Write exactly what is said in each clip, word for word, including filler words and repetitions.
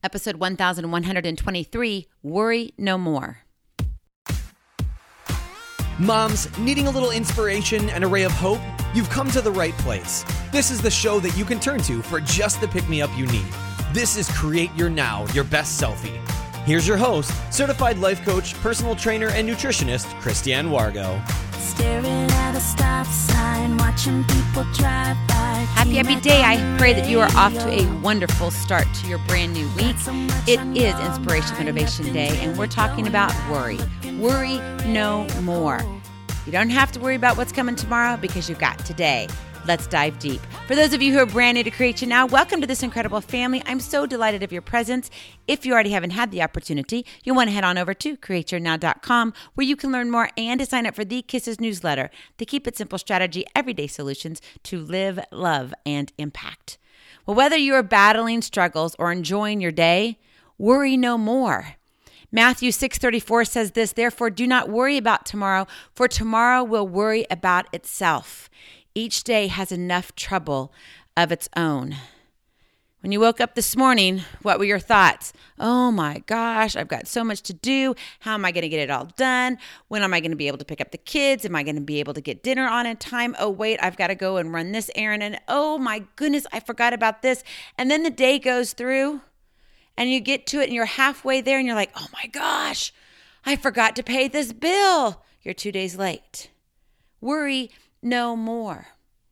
episode one thousand one hundred twenty-three, Worry No More. Moms, needing a little inspiration and a ray of hope? You've come to the right place. This is the show that you can turn to for just the pick-me-up you need. This is Create Your Now, Your Best Selfie. Here's your host, certified life coach, personal trainer, and nutritionist, Christiane Wargo. Staring at a stop sign, watching people drive by. Happy, happy day. I pray that you are off to a wonderful start to your brand new week. It is Inspiration Motivation Day, and we're talking about worry. Worry no more. You don't have to worry about what's coming tomorrow because you've got today. Let's dive deep. For those of you who are brand new to Create Your Now, welcome to this incredible family. I'm so delighted of your presence. If you already haven't had the opportunity, you'll want to head on over to create your now dot com where you can learn more and to sign up for the Kisses newsletter, the Keep It Simple strategy, everyday solutions to live, love, and impact. Well, whether you are battling struggles or enjoying your day, worry no more. Matthew six thirty-four says this, therefore do not worry about tomorrow, for tomorrow will worry about itself. Each day has enough trouble of its own. When you woke up this morning, what were your thoughts? Oh my gosh, I've got so much to do. How am I going to get it all done? When am I going to be able to pick up the kids? Am I going to be able to get dinner on in time? Oh wait, I've got to go and run this errand. And oh my goodness, I forgot about this. And then the day goes through and you get to it and you're halfway there and you're like, oh my gosh, I forgot to pay this bill. You're two days late. Worry no more.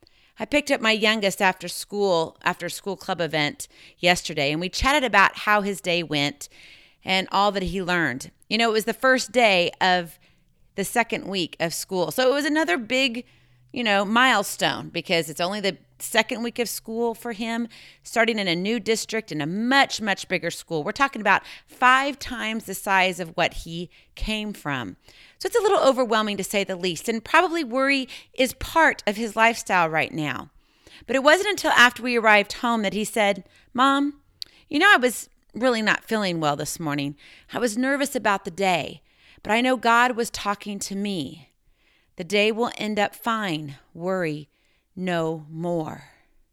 I picked up my youngest after school, after a school club event yesterday, and we chatted about how his day went and all that he learned. You know, it was the first day of the second week of school. So it was another big, you know, milestone because it's only the second week of school for him, starting in a new district in a much, much bigger school. We're talking about five times the size of what he came from. So it's a little overwhelming to say the least, and probably worry is part of his lifestyle right now. But it wasn't until after we arrived home that he said, Mom, you know, I was really not feeling well this morning. I was nervous about the day, but I know God was talking to me. The day will end up fine. Worry no more.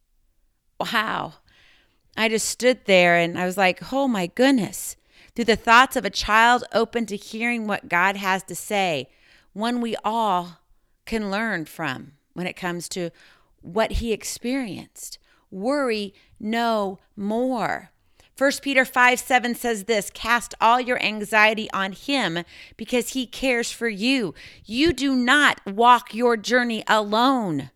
Wow. I just stood there and I was like, oh my goodness. Through the thoughts of a child open to hearing what God has to say, one we all can learn from when it comes to what he experienced. Worry no more. First Peter five seven says this, cast all your anxiety on him because he cares for you. You do not walk your journey alone.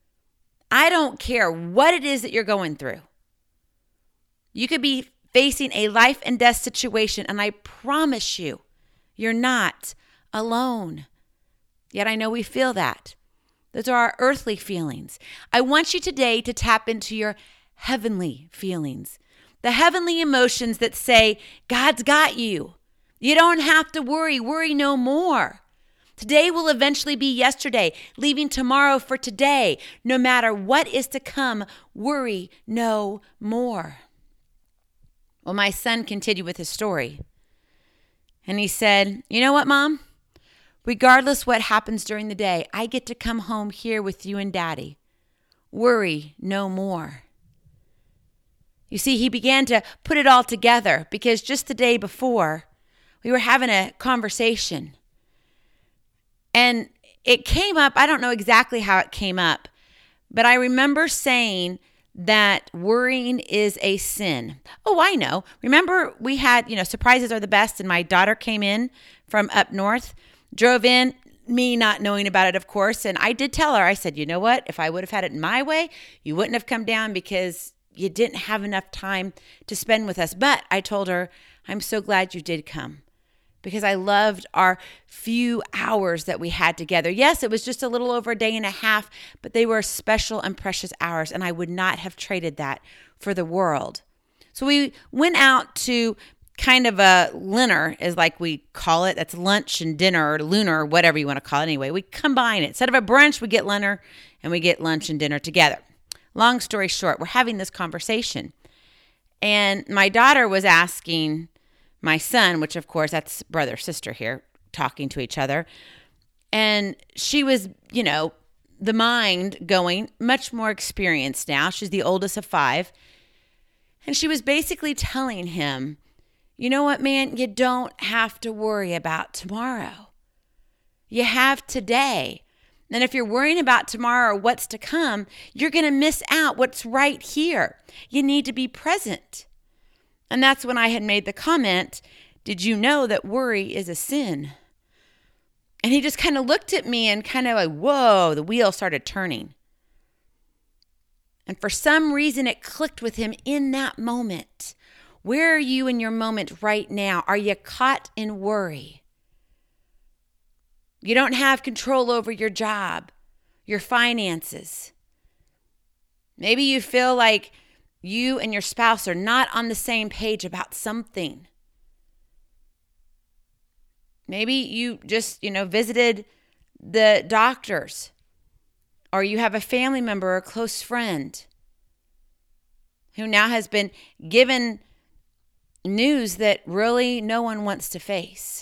I don't care what it is that you're going through. You could be facing a life and death situation, and I promise you, you're not alone. Yet I know we feel that. Those are our earthly feelings. I want you today to tap into your heavenly feelings, the heavenly emotions that say, God's got you. You don't have to worry. Worry no more. Today will eventually be yesterday, leaving tomorrow for today. No matter what is to come, worry no more. Well, my son continued with his story. And he said, you know what, Mom? Regardless what happens during the day, I get to come home here with you and Daddy. Worry no more. You see, he began to put it all together because just the day before, we were having a conversation. And it came up, I don't know exactly how it came up, but I remember saying that worrying is a sin. Oh, I know. Remember we had, you know, surprises are the best, and my daughter came in from up north, drove in, me not knowing about it, of course, and I did tell her, I said, you know what? If I would have had it my way, you wouldn't have come down because you didn't have enough time to spend with us. But I told her, I'm so glad you did come, because I loved our few hours that we had together. Yes, it was just a little over a day and a half, but they were special and precious hours, and I would not have traded that for the world. So we went out to kind of a lunner, is like we call it. That's lunch and dinner, or lunar, or whatever you want to call it. Anyway, we combine it. Instead of a brunch, we get lunner, and we get lunch and dinner together. Long story short, we're having this conversation, and my daughter was asking my son, which of course that's brother, sister here, talking to each other. And she was, you know, the mind going, much more experienced now. She's the oldest of five. And she was basically telling him, you know what, man, you don't have to worry about tomorrow. You have today. And if you're worrying about tomorrow or what's to come, you're going to miss out what's right here. You need to be present. And that's when I had made the comment, did you know that worry is a sin? And he just kind of looked at me and kind of like, whoa, the wheel started turning. And for some reason, it clicked with him in that moment. Where are you in your moment right now? Are you caught in worry? You don't have control over your job, your finances. Maybe you feel like you and your spouse are not on the same page about something. Maybe you just, you know, visited the doctors, or you have a family member or a close friend who now has been given news that really no one wants to face.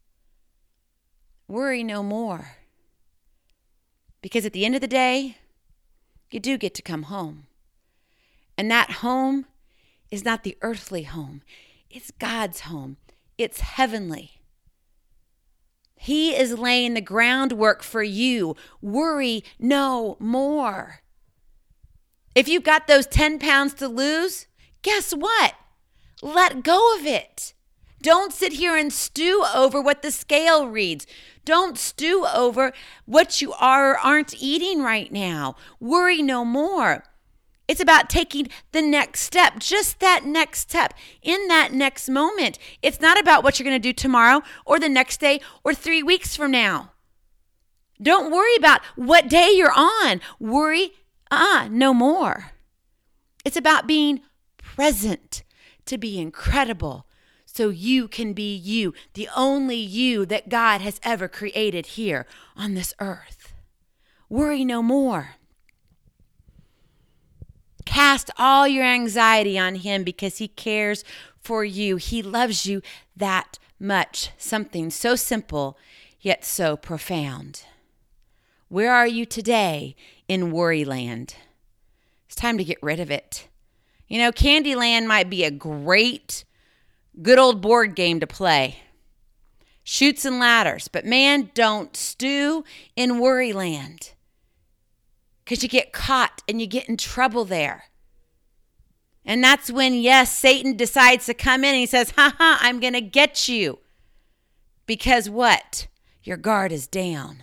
Worry no more. Because at the end of the day, you do get to come home. And that home is not the earthly home. It's God's home. It's heavenly. He is laying the groundwork for you. Worry no more. If you've got those ten pounds to lose, guess what? Let go of it. Don't sit here and stew over what the scale reads. Don't stew over what you are or aren't eating right now. Worry no more. It's about taking the next step, just that next step, in that next moment. It's not about what you're going to do tomorrow or the next day or three weeks from now. Don't worry about what day you're on. Worry, uh, no more. It's about being present to be incredible so you can be you, the only you that God has ever created here on this earth. Worry no more. Cast all your anxiety on him because he cares for you. He loves you that much. Something so simple, yet so profound. Where are you today in Worryland? It's time to get rid of it. You know, Candyland might be a great, good old board game to play. Chutes and ladders. But man, don't stew in Worryland. Because you get caught and you get in trouble there. And that's when, yes, Satan decides to come in and he says, ha ha, I'm going to get you. Because what? Your guard is down.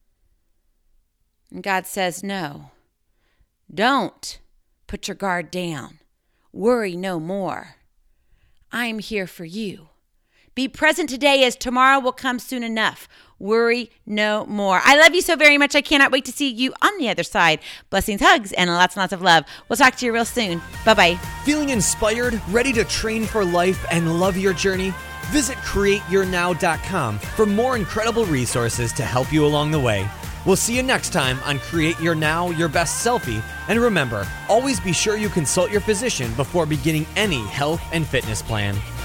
And God says, no, don't put your guard down. Worry no more. I'm here for you. Be present today as tomorrow will come soon enough. Worry no more. I love you so very much. I cannot wait to see you on the other side. Blessings, hugs, and lots and lots of love. We'll talk to you real soon. Bye-bye. Feeling inspired, ready to train for life, and love your journey? Visit create your now dot com for more incredible resources to help you along the way. We'll see you next time on Create Your Now, Your Best Selfie. And remember, always be sure you consult your physician before beginning any health and fitness plan.